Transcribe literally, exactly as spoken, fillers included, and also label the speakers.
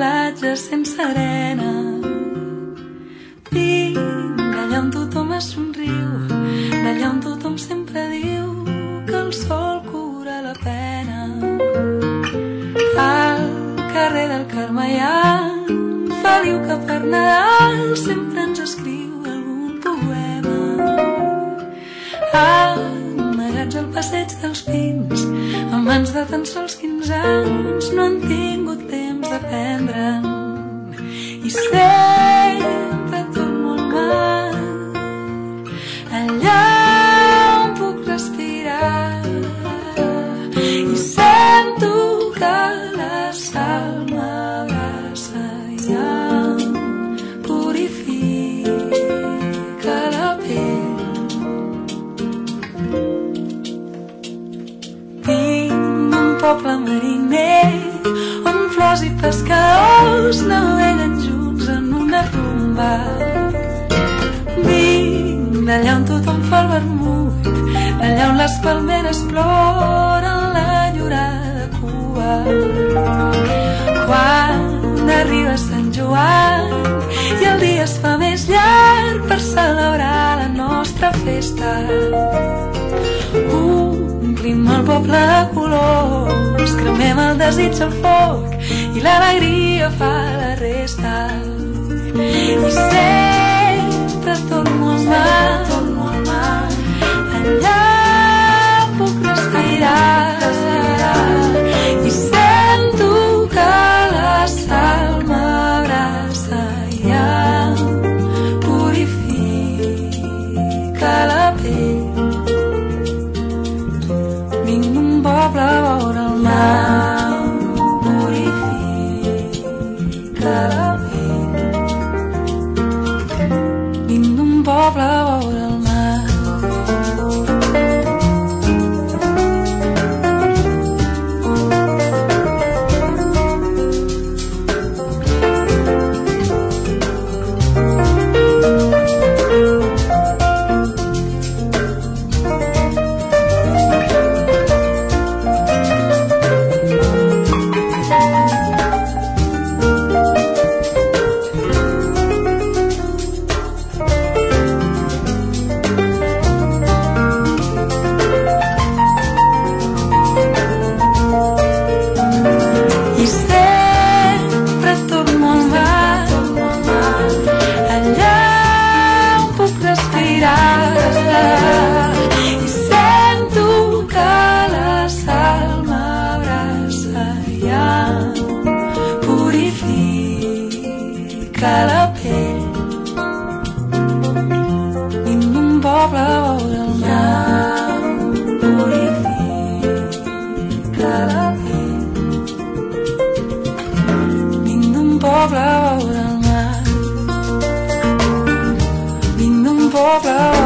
Speaker 1: platja sense arena. Vinc d'allà on tothom es somriu, d'allà on tothom sempre diu que el sol cura la pena. Al carrer del Carme hi ha un Feliu que per Nadal sempre ens escriu algun poema. Amagats al passeig dels Pins, amb mans de tan sols quinze anys, no han tingut temps d'aprendre'n. I sempre torno al mar, allà on puc respirar, i sento que la sal m'abraça i em purifica la pell. Vinc d'un poble mariner on flors i pescadors naveguen junts en una rumba. Vinc d'allà on tothom fa el vermut, d'allà on les palmeres ploren la llorada Cuba. Quan arriba Sant Joan i el dia es fa més llarg per celebrar la nostra festa, omplim el poble de colors, cremem el desig al foc i l'alegria fa la resta. I sempre torno al mar, torno al mar, allà puc respirar, i sento que la sal m'abraça i em purifica la pell. Vinc d'un poble a vora el mar, purifica la pell. Vinc d'un poble a vora el mar. Poble a vora el mar, vinc d'un poble